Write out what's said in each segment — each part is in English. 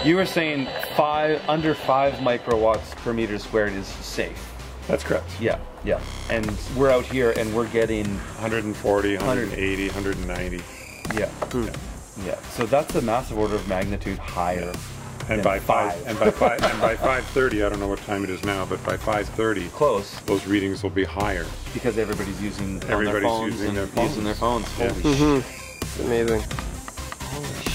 You were saying under 5 microwatts per meter squared is safe. That's correct. Yeah, yeah. And we're out here and we're getting 140, 180, 190. Yeah. Yeah. So that's a massive order of magnitude higher. And by 5:30, I don't know what time it is now, but by 5:30, close. Those readings will be higher Because everybody's using Everybody's their phones using and their phones. using their phones. Yeah. Holy shit. It's amazing. Holy shit.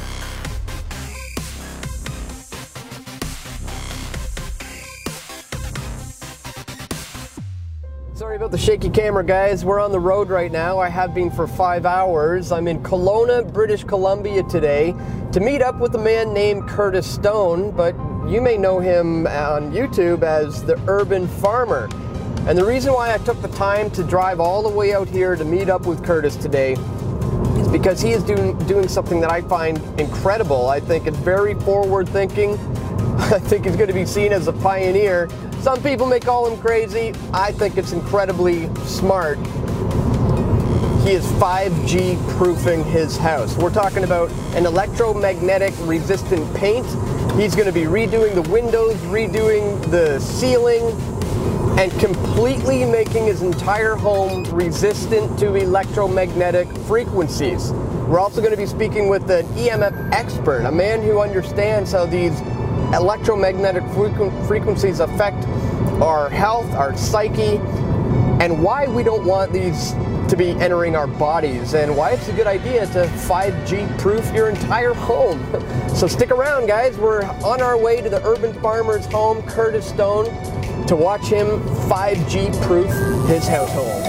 Sorry about the shaky camera, guys. We're on the road right now. I have been for 5 hours. I'm in Kelowna, British Columbia today to meet up with a man named Curtis Stone, but you may know him on YouTube as the Urban Farmer. And the reason why I took the time to drive all the way out here to meet up with Curtis today is because he is doing something that I find incredible. I think it's very forward-thinking. I think he's going to be seen as a pioneer. Some people may call him crazy. I think it's incredibly smart. He is 5G proofing his house. We're talking about an electromagnetic resistant paint. He's going to be redoing the windows, redoing the ceiling, and completely making his entire home resistant to electromagnetic frequencies. We're also going to be speaking with an EMF expert, a man who understands how these electromagnetic frequencies affect our health, our psyche, and why we don't want these to be entering our bodies, and why it's a good idea to 5G proof your entire home. So stick around, guys. We're on our way to the Urban Farmer's home, Curtis Stone, to watch him 5G proof his household.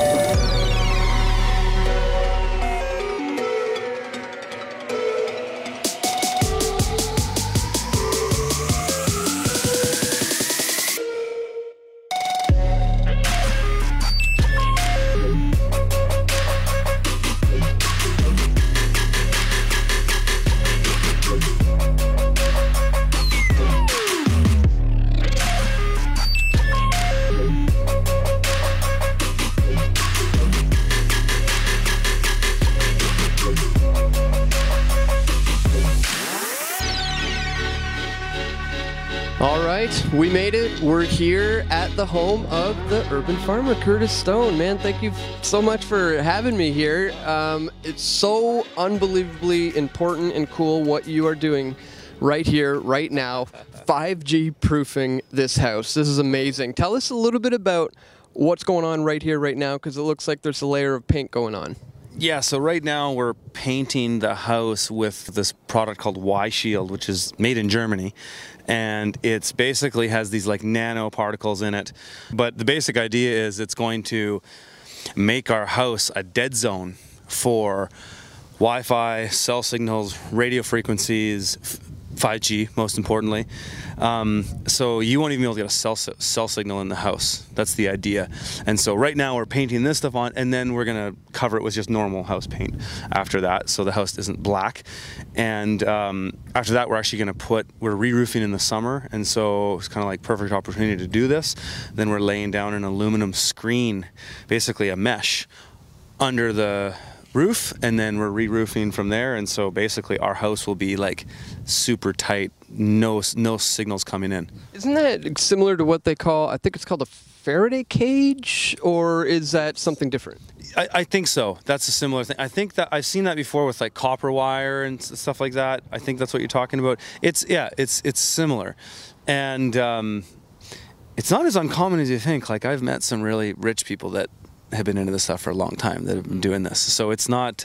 All right, we made it. We're here at the home of the Urban Farmer, Curtis Stone. Man, thank you so much for having me here. It's so unbelievably important and cool what you are doing right here, right now, 5G proofing this house. This is amazing. Tell us a little bit about what's going on right here, right now, because it looks like there's a layer of paint going on. Yeah, so right now we're painting the house with this product called Y-Shield, which is made in Germany. And it's basically has these like nanoparticles in it. But the basic idea is it's going to make our house a dead zone for Wi-Fi, cell signals, radio frequencies, 5G, most importantly. So you won't even be able to get a cell signal in the house. That's the idea. And so right now we're painting this stuff on, and then we're gonna cover it with just normal house paint after that, so the house isn't black. And after that, we're actually we're re-roofing in the summer, and so it's kind of like perfect opportunity to do this. Then we're laying down an aluminum screen, basically a mesh, under the roof, and then we're re-roofing from there. And so basically our house will be like super tight, no signals coming in. Isn't that similar to what they call, I think it's called a Faraday cage, or is that something different? I think so. That's a similar thing. I think that I've seen that before with like copper wire and stuff like that. I think that's what you're talking about. It's similar. And it's not as uncommon as you think. Like, I've met some really rich people that have been into this stuff for a long time that have been doing this. So it's not,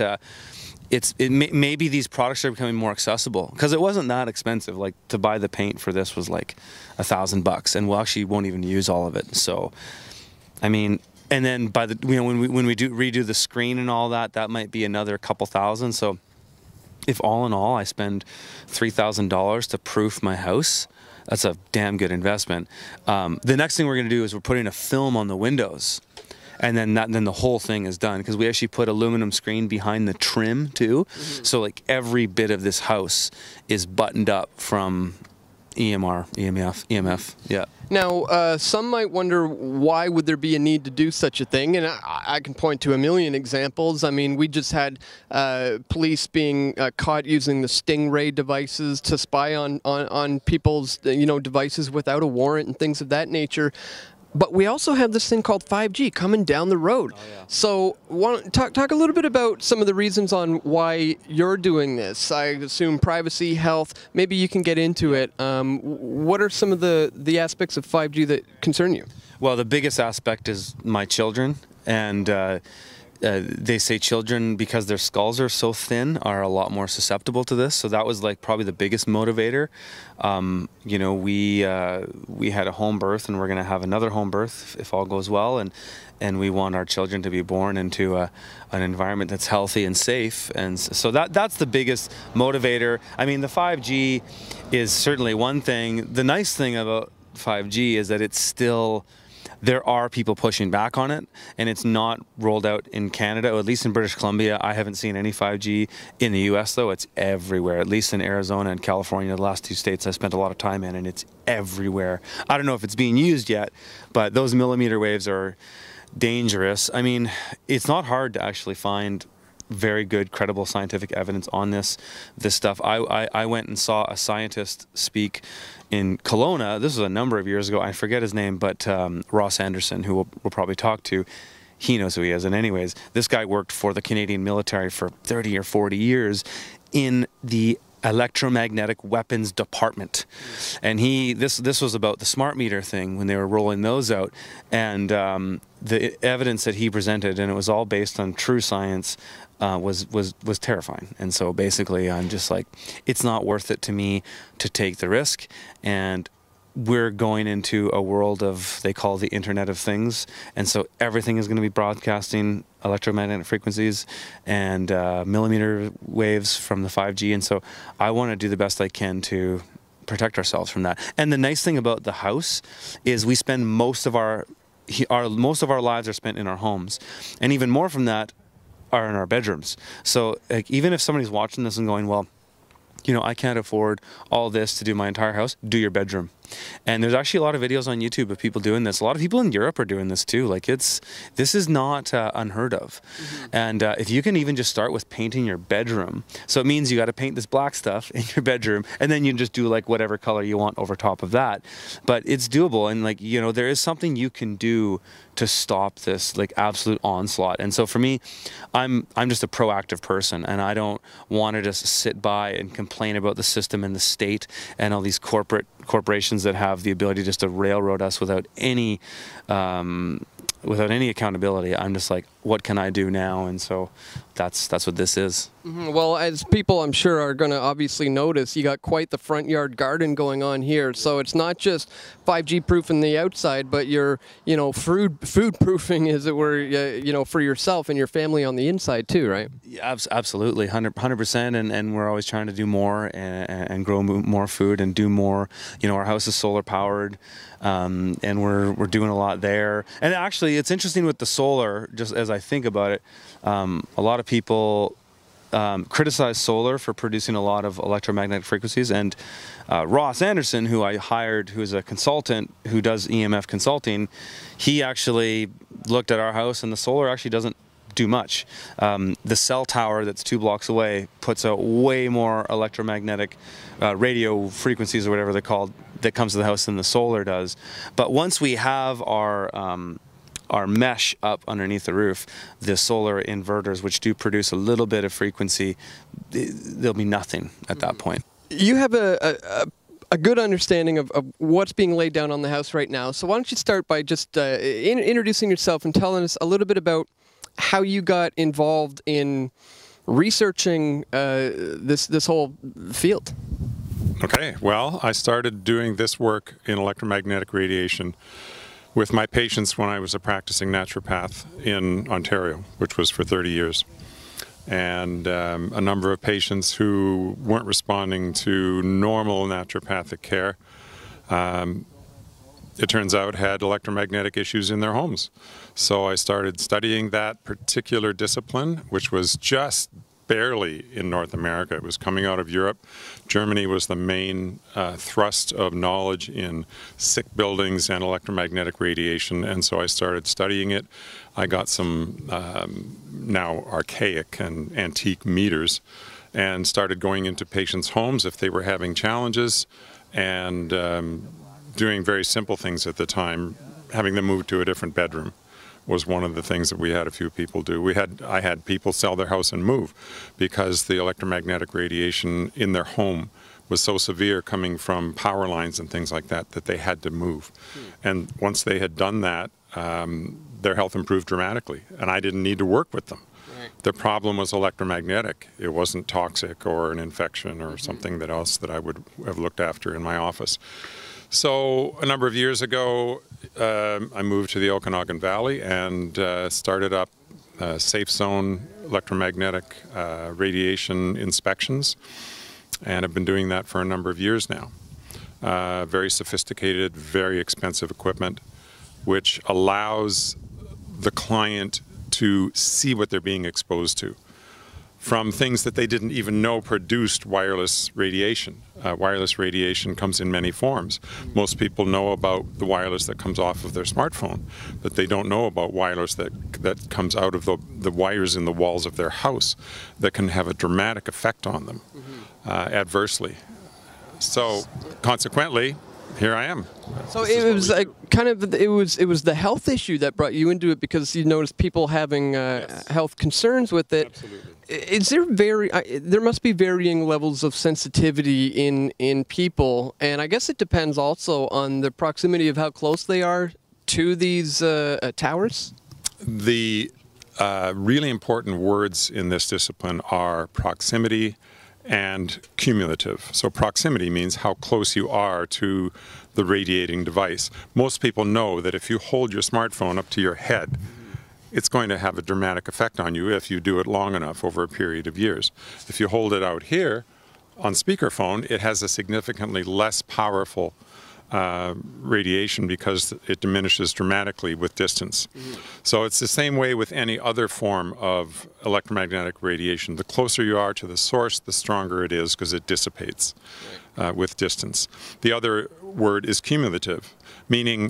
maybe these products are becoming more accessible, because it wasn't that expensive. Like, to buy the paint for this was like $1,000, and we actually won't even use all of it. So, I mean, and then by the, when we redo the screen and all that, that might be another couple thousand. So if all in all I spend $3,000 to proof my house, that's a damn good investment. The next thing we're going to do is we're putting a film on the windows. And then the whole thing is done, because we actually put aluminum screen behind the trim too. Mm-hmm. So like every bit of this house is buttoned up from EMF. Yeah. Now, some might wonder why would there be a need to do such a thing, and I can point to a million examples. I mean, we just had police being caught using the Stingray devices to spy on people's devices without a warrant and things of that nature. But we also have this thing called 5G coming down the road. Oh, yeah. So talk a little bit about some of the reasons on why you're doing this. I assume privacy, health, maybe you can get into it. What are some of the aspects of 5G that concern you? Well, the biggest aspect is my children, and they say children, because their skulls are so thin, are a lot more susceptible to this. So that was like probably the biggest motivator. We had a home birth, and we're going to have another home birth if all goes well, and we want our children to be born into an environment that's healthy and safe. And so that's the biggest motivator. I mean, the 5G is certainly one thing. The nice thing about 5G is that it's still, there are people pushing back on it, and it's not rolled out in Canada, or at least in British Columbia. I haven't seen any 5G. In the US, though, it's everywhere, at least in Arizona and California, the last two states I spent a lot of time in, and it's everywhere. I don't know if it's being used yet, but those millimeter waves are dangerous. I mean, it's not hard to actually find very good, credible scientific evidence on this stuff. I went and saw a scientist speak in Kelowna. This was a number of years ago. I forget his name, but Ross Anderson, who we'll probably talk to, he knows who he is. And anyways, this guy worked for the Canadian military for 30 or 40 years in the electromagnetic weapons department, and this was about the smart meter thing when they were rolling those out, and the evidence that he presented, and it was all based on true science, was terrifying. And so basically, I'm just like, it's not worth it to me to take the risk. And we're going into a world of, they call the Internet of Things, and so everything is going to be broadcasting electromagnetic frequencies and millimeter waves from the 5G, and so I want to do the best I can to protect ourselves from that. And the nice thing about the house is we spend most of our lives are spent in our homes, and even more from that are in our bedrooms. So like, even if somebody's watching this and going, well, I can't afford all this to do my entire house, do your bedroom. And there's actually a lot of videos on YouTube of people doing this. A lot of people in Europe are doing this too. Like this is not unheard of. Mm-hmm. And if you can even just start with painting your bedroom. So it means you got to paint this black stuff in your bedroom, and then you just do like whatever color you want over top of that. But it's doable. And like, there is something you can do to stop this like absolute onslaught. And so for me, I'm just a proactive person, and I don't want to just sit by and complain about the system and the state and all these corporations that have the ability just to railroad us without any accountability. I'm just like, what can I do now? And so that's what this is. Mm-hmm. Well, as people I'm sure are going to obviously notice, you got quite the front yard garden going on here. So it's not just 5G proofing the outside, but you're food proofing, as it were, for yourself and your family on the inside too, right? Yeah, absolutely, 100%. And we're always trying to do more and grow more food and do more. Our house is solar powered, and we're doing a lot there. And actually, it's interesting with the solar, just as I think about it, a lot of people criticize solar for producing a lot of electromagnetic frequencies, and Ross Anderson, who I hired, who is a consultant who does EMF consulting, he actually looked at our house, and the solar actually doesn't do much. The cell tower that's 2 blocks away puts out way more electromagnetic radio frequencies, or whatever they're called, that comes to the house than the solar does. But once we have our mesh up underneath the roof, the solar inverters, which do produce a little bit of frequency, there'll be nothing at that point. You have a good understanding of what's being laid down on the house right now. So why don't you start by just introducing yourself and telling us a little bit about how you got involved in researching this whole field. Okay, well, I started doing this work in electromagnetic radiation with my patients when I was a practicing naturopath in Ontario, which was for 30 years. And a number of patients who weren't responding to normal naturopathic care, it turns out had electromagnetic issues in their homes. So I started studying that particular discipline, which was just barely in North America. It was coming out of Europe. Germany was the main thrust of knowledge in sick buildings and electromagnetic radiation, and so I started studying it. I got some now archaic and antique meters and started going into patients' homes if they were having challenges, and doing very simple things at the time, having them move to a different bedroom was one of the things that we had a few people do. I had people sell their house and move because the electromagnetic radiation in their home was so severe coming from power lines and things like that that they had to move. And once they had done that, their health improved dramatically, and I didn't need to work with them. The problem was electromagnetic. It wasn't toxic or an infection or something else that I would have looked after in my office. So a number of years ago, I moved to the Okanagan Valley and started up safe zone electromagnetic radiation inspections, and I've been doing that for a number of years now. Very sophisticated, very expensive equipment, which allows the client to see what they're being exposed to from things that they didn't even know produced wireless radiation. Wireless radiation comes in many forms. Most people know about the wireless that comes off of their smartphone, but they don't know about wireless that comes out of the wires in the walls of their house that can have a dramatic effect on them adversely. So consequently, here I am. So it was it was the health issue that brought you into it, because you noticed people having health concerns with it. Absolutely. Is there there must be varying levels of sensitivity in people, and I guess it depends also on the proximity of how close they are to these towers? The really important words in this discipline are proximity and cumulative. So proximity means how close you are to the radiating device. Most people know that if you hold your smartphone up to your head, it's going to have a dramatic effect on you if you do it long enough over a period of years. If you hold it out here on speakerphone, it has a significantly less powerful radiation because it diminishes dramatically with distance. So it's the same way with any other form of electromagnetic radiation. The closer you are to the source, the stronger it is because it dissipates with distance. The other word is cumulative, meaning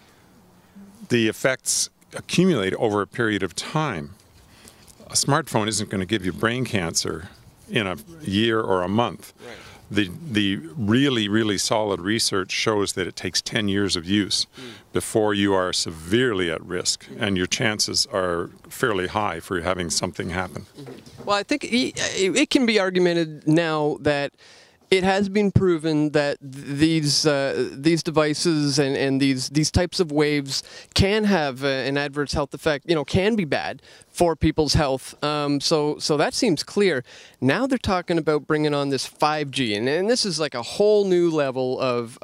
the effects accumulate over a period of time. A smartphone isn't going to give you brain cancer in a year or a month. The really, really solid research shows that it takes 10 years of use before you are severely at risk, and your chances are fairly high for having something happen. Well, I think it can be argumented now that it has been proven that these devices and these types of waves can have an adverse health effect. Can be bad for people's health. So that seems clear. Now they're talking about bringing on this 5G, and this is like a whole new level of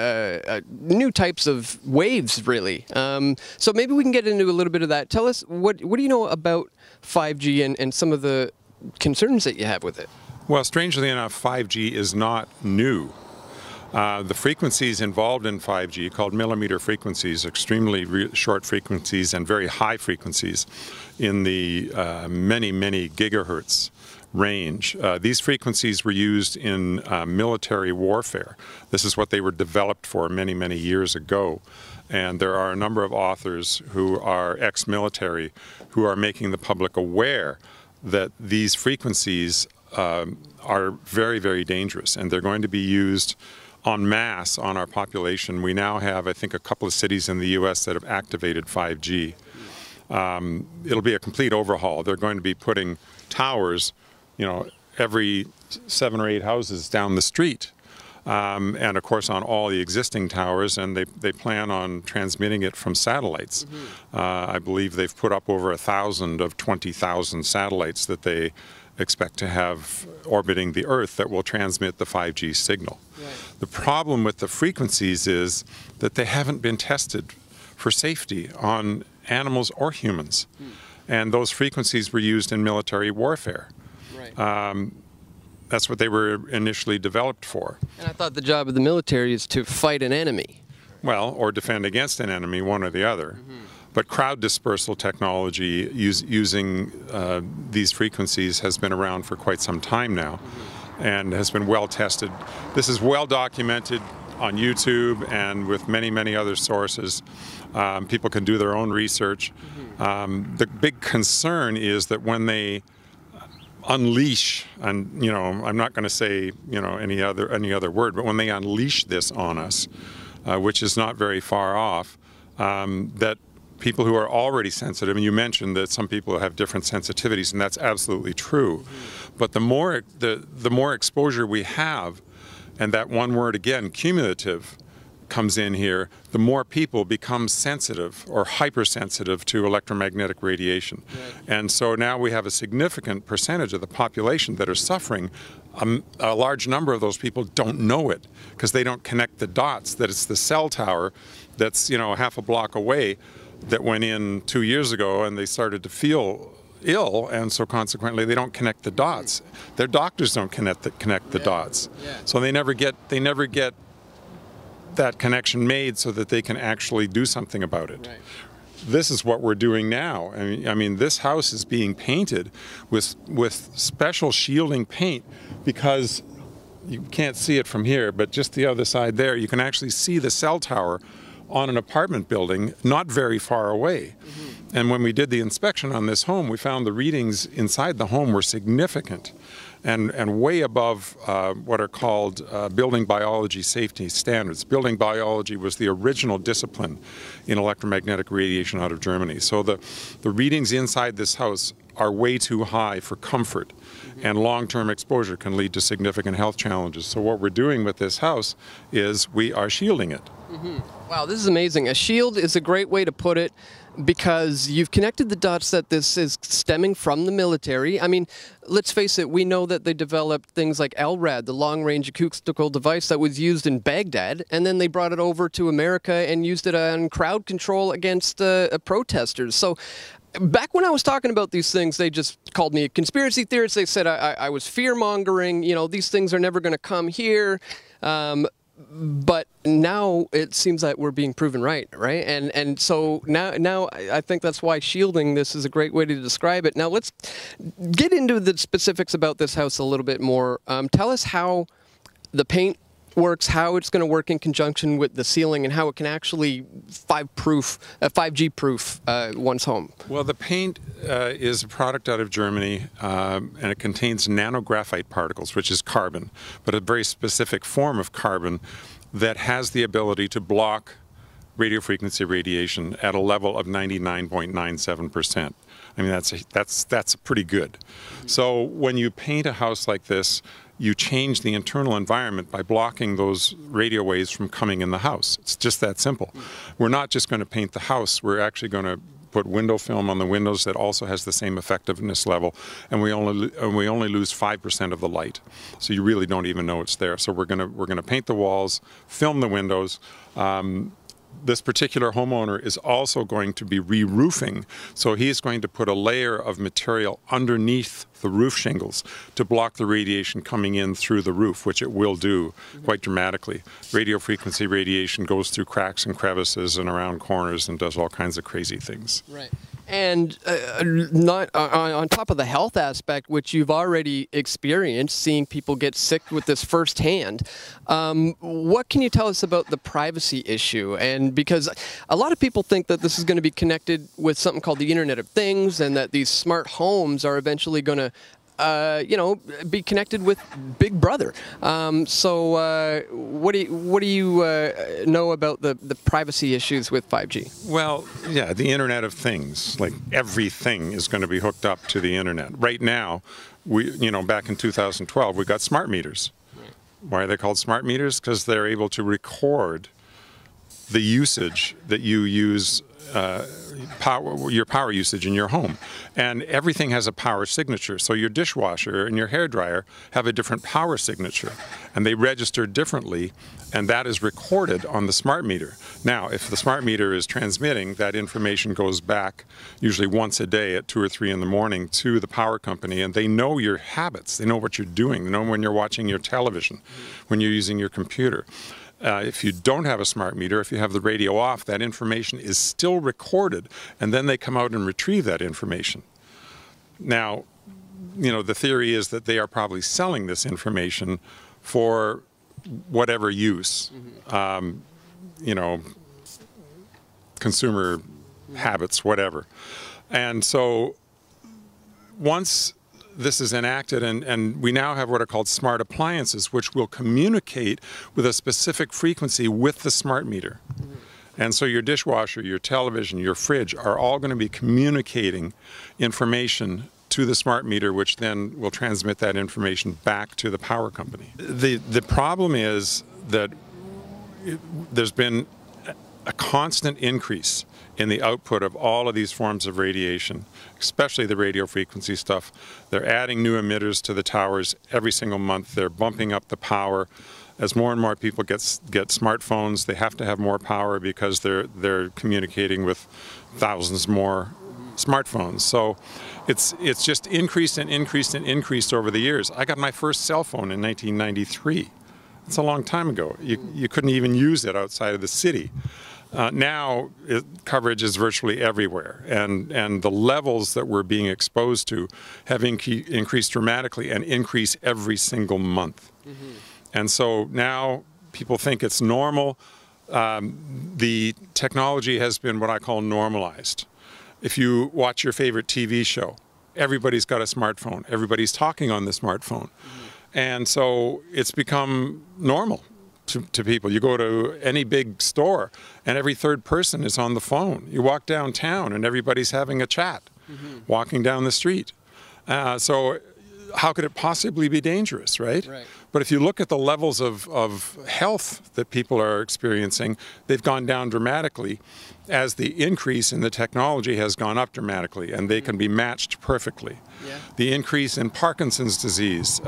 new types of waves, really. So maybe we can get into a little bit of that. Tell us what do you know about 5G and some of the concerns that you have with it? Well, strangely enough, 5G is not new. The frequencies involved in 5G, called millimeter frequencies, extremely short frequencies and very high frequencies in the many, many gigahertz range. These frequencies were used in military warfare. This is what they were developed for many, many years ago. And there are a number of authors who are ex-military who are making the public aware that these frequencies are very, very dangerous, and they're going to be used en masse on our population. We now have, I think, a couple of cities in the U.S. that have activated 5G. It'll be a complete overhaul. They're going to be putting towers, every 7 or 8 houses down the street, and of course on all the existing towers, and they plan on transmitting it from satellites. I believe they've put up over 1,000 of 20,000 satellites that they expect to have orbiting the Earth that will transmit the 5G signal. The problem with the frequencies is that they haven't been tested for safety on animals or humans. And those frequencies were used in military warfare. That's what they were initially developed for. And I thought the job of the military is to fight an enemy. Well, or defend against an enemy, one or the other. But crowd dispersal technology using these frequencies has been around for quite some time now and has been well tested. This is well documented on YouTube and with many, many other sources. People can do their own research. The big concern is that when they unleash, and I'm not going to say any other word, but when they unleash this on us, which is not very far off, that people who are already sensitive, and you mentioned that some people have different sensitivities, and that's absolutely true. But the more exposure we have, and that one word again, cumulative, comes in here, the more people become sensitive or hypersensitive to electromagnetic radiation. Right. And so now we have a significant percentage of the population that are suffering. A large number of those people don't know it because they don't connect the dots, that it's the cell tower that's half a block away that went in 2 years ago and they started to feel ill, and so consequently they don't connect the dots. Their doctors don't connect the dots. Yeah. So they never get that connection made so that they can actually do something about it. Right. This is what we're doing now. I mean, this house is being painted with special shielding paint because you can't see it from here, but just the other side there, you can actually see the cell tower on an apartment building not very far away. And when we did the inspection on this home, we found the readings inside the home were significant and way above what are called building biology safety standards. Building biology was the original discipline in electromagnetic radiation out of Germany. So the readings inside this house are way too high for comfort, and long-term exposure can lead to significant health challenges. So what we're doing with this house is we are shielding it. Wow, this is amazing. A shield is a great way to put it because you've connected the dots that this is stemming from the military. I mean, let's face it, we know that they developed things like LRAD, the long-range acoustical device that was used in Baghdad, and then they brought it over to America and used it on crowd control against protesters. So back when I was talking about these things, they just called me a conspiracy theorist. They said I was fear-mongering, these things are never going to come here. But now it seems like we're being proven right? And so now I think that's why shielding this is a great way to describe it. Now let's get into the specifics about this house a little bit more. Tell us how the paint works, how it's going to work in conjunction with the ceiling, and how it can actually 5G proof one's home. Well, the paint is a product out of Germany, and it contains nanographite particles, which is carbon, but a very specific form of carbon that has the ability to block radio frequency radiation at a level of 99.97%. I mean, that's pretty good. So when you paint a house like this, you change the internal environment by blocking those radio waves from coming in the house. It's just that simple. We're not just going to paint the house, we're actually going to put window film on the windows that also has the same effectiveness level, and we only lose 5% of the light. So you really don't even know it's there. So we're going to paint the walls, film the windows. This particular homeowner is also going to be re-roofing, so he's going to put a layer of material underneath the roof shingles to block the radiation coming in through the roof, which it will do quite dramatically. Radio frequency radiation goes through cracks and crevices and around corners and does all kinds of crazy things. Right. And not on top of the health aspect, which you've already experienced, seeing people get sick with this firsthand, what can you tell us about the privacy issue? And because a lot of people think that this is going to be connected with something called the Internet of Things, and that these smart homes are eventually going to be connected with Big Brother. So what do you know about the privacy issues with 5G? Well, yeah, the Internet of Things, like everything is going to be hooked up to the Internet. Right now, back in 2012, we got smart meters. Right. Why are they called smart meters? Because they're able to record the usage that you use, your power usage in your home. And everything has a power signature. So your dishwasher and your hairdryer have a different power signature, and they register differently, and that is recorded on the smart meter. Now, if the smart meter is transmitting, that information goes back usually once a day at 2 or 3 in the morning to the power company, and they know your habits. They know what you're doing. They know when you're watching your television, when you're using your computer. If you don't have a smart meter, if you have the radio off, that information is still recorded, and then they come out and retrieve that information. Now, the theory is that they are probably selling this information for whatever use, consumer habits, whatever. And so once this is enacted, and we now have what are called smart appliances, which will communicate with a specific frequency with the smart meter. And so your dishwasher, your television, your fridge are all going to be communicating information to the smart meter, which then will transmit that information back to the power company. The problem is that there's been a constant increase in the output of all of these forms of radiation, especially the radio frequency stuff. They're adding new emitters to the towers every single month. They're bumping up the power. As more and more people get smartphones, they have to have more power because they're communicating with thousands more smartphones. So it's just increased and increased and increased over the years. I got my first cell phone in 1993. It's a long time ago. You couldn't even use it outside of the city. Now coverage is virtually everywhere, and the levels that we're being exposed to have increased dramatically and increase every single month. And so now people think it's normal. The technology has been what I call normalized. If you watch your favorite TV show, everybody's got a smartphone. Everybody's talking on the smartphone. And so it's become normal to people. You go to any big store and every third person is on the phone. You walk downtown and everybody's having a chat, walking down the street. So how could it possibly be dangerous, right? But if you look at the levels of health that people are experiencing, they've gone down dramatically as the increase in the technology has gone up dramatically, and they can be matched perfectly. The increase in Parkinson's disease,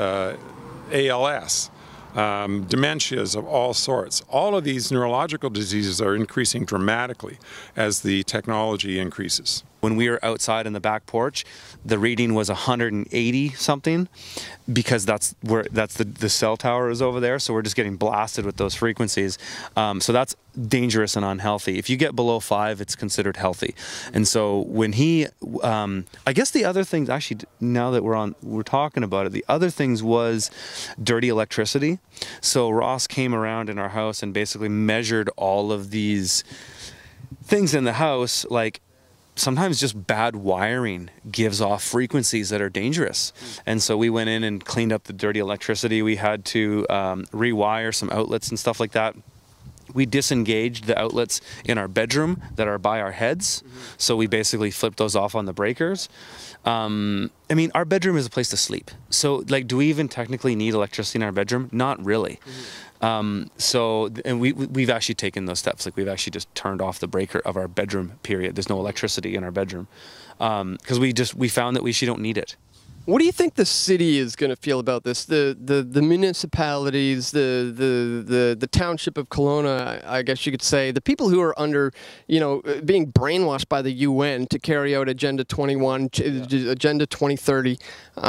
ALS, dementias of all sorts. All of these neurological diseases are increasing dramatically as the technology increases. When we were outside in the back porch, the reading was 180 something, because that's the cell tower is over there. So we're just getting blasted with those frequencies. So that's dangerous and unhealthy. If you get below 5, it's considered healthy. And so when I guess the other things, actually, now that we're talking about it, the other things was dirty electricity. So Ross came around in our house and basically measured all of these things in the house, like sometimes just bad wiring gives off frequencies that are dangerous. And so we went in and cleaned up the dirty electricity. We had to rewire some outlets and stuff like that. We disengaged the outlets in our bedroom that are by our heads. So we basically flipped those off on the breakers. I mean, our bedroom is a place to sleep. So, like, do we even technically need electricity in our bedroom? Not really. And we've actually taken those steps. Like, we've actually just turned off the breaker of our bedroom, period. There's no electricity in our bedroom. Because we found that we don't need it. What do you think the city is going to feel about this? The municipalities, the township of Kelowna, I guess you could say, the people who are under, being brainwashed by the UN to carry out Agenda 21, Agenda 2030.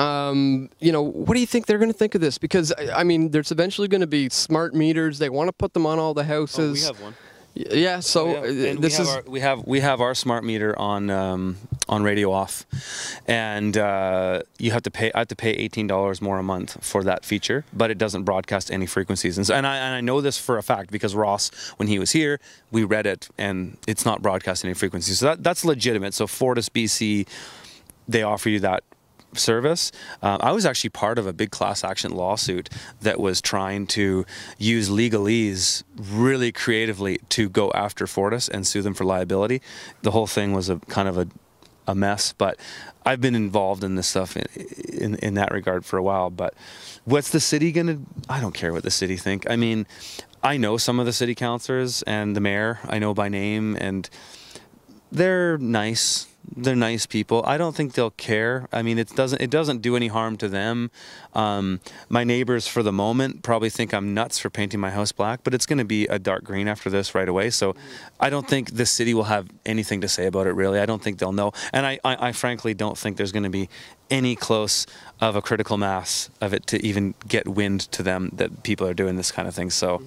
What do you think they're going to think of this? Because I mean, there's eventually going to be smart meters. They want to put them on all the houses. We have one. Yeah, so we have our smart meter on radio off, and I have to pay $18 more a month for that feature, but it doesn't broadcast any frequencies. And I know this for a fact because Ross, when he was here, we read it, and it's not broadcasting any frequencies. So that's legitimate. So Fortis BC, they offer you that service. I was actually part of a big class action lawsuit that was trying to use legalese really creatively to go after Fortis and sue them for liability. The whole thing was a kind of a mess, but I've been involved in this stuff in that regard for a while. But what's the city gonna? I don't care what the city think. I mean, I know some of the city councilors and the mayor. I know by name, and they're nice. They're nice people. I don't think they'll care. I mean, it doesn't do any harm to them. My neighbors, for the moment, probably think I'm nuts for painting my house black, but it's going to be a dark green after this right away. So I don't think the city will have anything to say about it, really. I don't think they'll know. And I frankly don't think there's going to be any close of a critical mass of it to even get wind to them that people are doing this kind of thing. So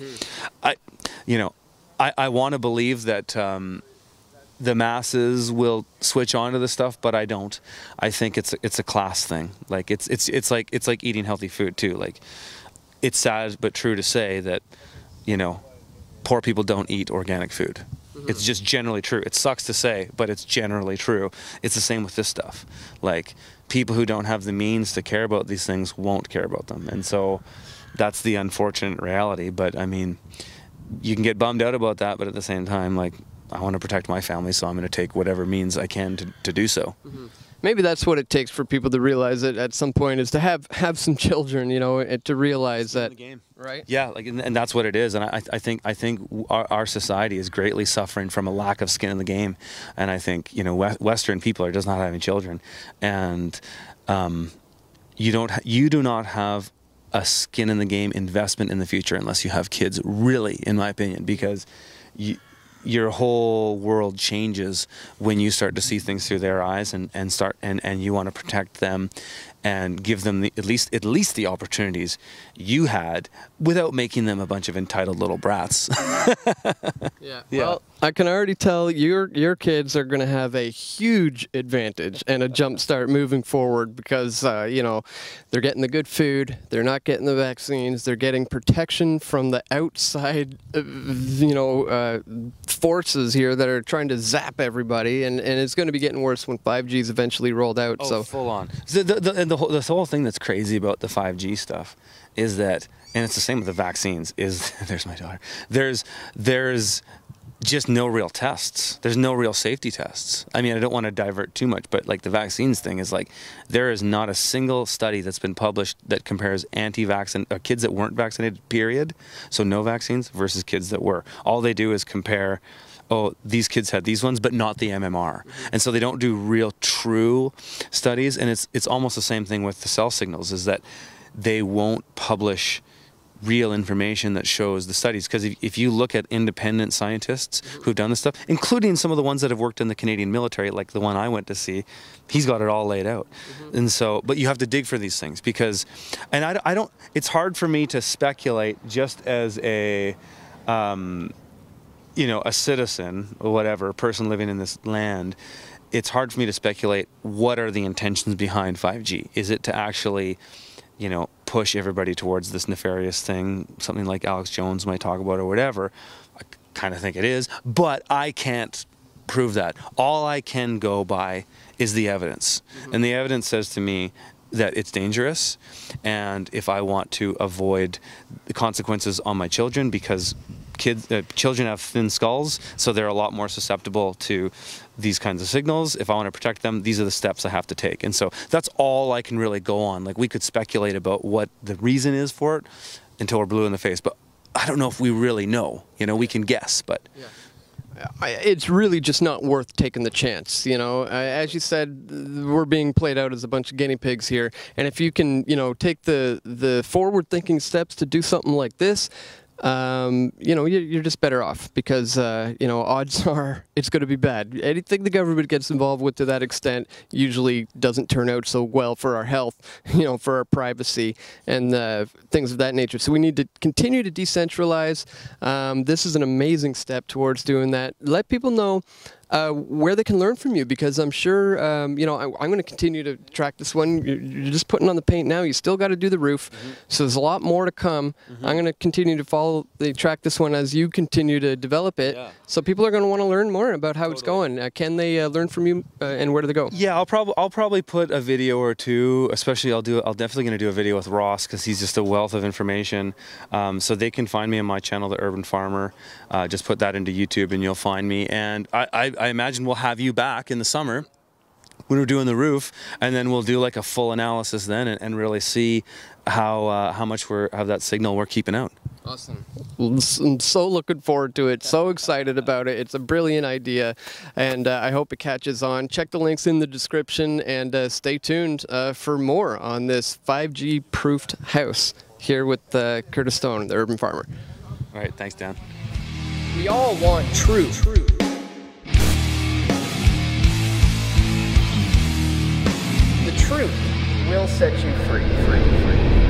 I want to believe that the masses will switch on to this stuff, but I don't. I think it's a class thing. Like it's like eating healthy food too. Like, it's sad but true to say that, poor people don't eat organic food. It's just generally true. It sucks to say, but it's generally true. It's the same with this stuff. Like, people who don't have the means to care about these things won't care about them. And so that's the unfortunate reality. But I mean, you can get bummed out about that, but at the same time, like, I want to protect my family, so I'm going to take whatever means I can to do so. Maybe that's what it takes for people to realize it at some point, is to have some children, and to realize that. The game. Right? Yeah, like, and that's what it is. And I think our society is greatly suffering from a lack of skin in the game. And I think, Western people are just not having children, and you do not have a skin in the game investment in the future unless you have kids, really, in my opinion, because your whole world changes when you start to see things through their eyes, and you want to protect them and give them at least the opportunities you had without making them a bunch of entitled little brats. Yeah. Well, I can already tell your kids are going to have a huge advantage and a jump start moving forward, because they're getting the good food, they're not getting the vaccines, they're getting protection from the outside forces here that are trying to zap everybody, and it's going to be getting worse when 5G is eventually rolled out. Oh, so full on. The whole thing that's crazy about the 5G stuff is that, and it's the same with the vaccines, is there's my daughter. There's just no real tests. There's no real safety tests. I mean, I don't want to divert too much, but like the vaccines thing is like, there is not a single study that's been published that compares kids that weren't vaccinated, period. So no vaccines versus kids that were. All they do is compare, these kids had these ones, but not the MMR. And so they don't do real true studies. And it's almost the same thing with the cell signals, is that they won't publish real information that shows the studies. Because if you look at independent scientists who've done this stuff, including some of the ones that have worked in the Canadian military, like the one I went to see, he's got it all laid out. And so, but you have to dig for these things, because, and I don't, it's hard for me to speculate just as a citizen or whatever, a person living in this land. It's hard for me to speculate what are the intentions behind 5G. Is it to actually, push everybody towards this nefarious thing, something like Alex Jones might talk about or whatever? I kind of think it is, but I can't prove that. All I can go by is the evidence. And the evidence says to me that it's dangerous, and if I want to avoid the consequences on my children, because children have thin skulls, so they're a lot more susceptible to these kinds of signals. If I want to protect them, these are the steps I have to take. And so that's all I can really go on. Like, we could speculate about what the reason is for it until we're blue in the face, but I don't know if we really know. We can guess, but... Yeah. It's really just not worth taking the chance. As you said, we're being played out as a bunch of guinea pigs here. And if you can, take the forward-thinking steps to do something like this, you're just better off, because, odds are it's going to be bad. Anything the government gets involved with to that extent usually doesn't turn out so well for our health, for our privacy and things of that nature. So we need to continue to decentralize. This is an amazing step towards doing that. Let people know where they can learn from you, because I'm sure, I'm going to continue to track this one. You're just putting on the paint now. You still got to do the roof. So there's a lot more to come. I'm going to continue to track this one as you continue to develop it. Yeah. So people are going to want to learn more about how it's going. Can they learn from you, and where do they go? Yeah, I'll probably put a video or two. Especially, I'll definitely going to do a video with Ross, because he's just a wealth of information. So they can find me on my channel, The Urban Farmer. Just put that into YouTube and you'll find me. And I imagine we'll have you back in the summer when we're doing the roof, and then we'll do like a full analysis then, and really see how much have that signal we're keeping out. Awesome. I'm so looking forward to it. So excited about it. It's a brilliant idea, and I hope it catches on. Check the links in the description, and stay tuned for more on this 5G-proofed house here with Curtis Stone, the Urban Farmer. All right. Thanks, Dan. We all want truth. The truth. set you free, free, free.